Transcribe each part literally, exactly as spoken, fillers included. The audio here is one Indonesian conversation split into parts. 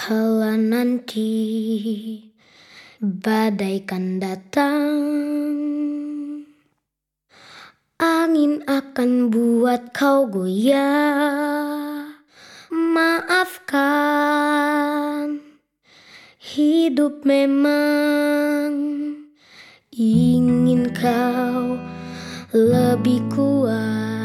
Kala nanti badai kan datang, angin akan buat kau goyah. Maafkan, hidup memang ingin kau lebih kuat.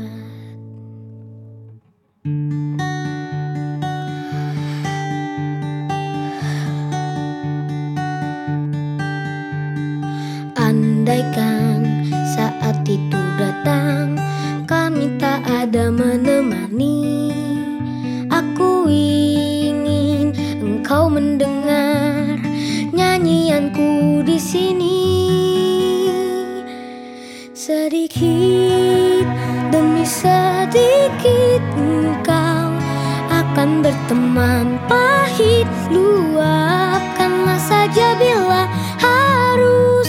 Andaikan saat itu datang, kami tak ada menemani. Aku ingin engkau mendengar nyanyianku di sini. Sedikit demi sedikit engkau akan berteman pahit. Luapkanlah saja bila harus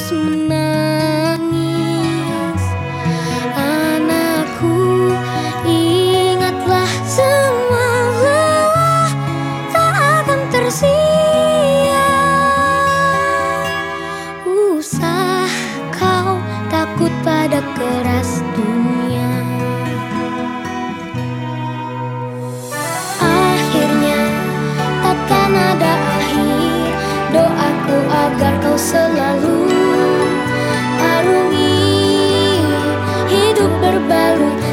menangis. Anakku, ingatlah semua lelah tak akan tersia. Usah kau takut pada keras dunia. Akhirnya takkan ada akhir. Doaku agar kau selalu arungi hidup berbalut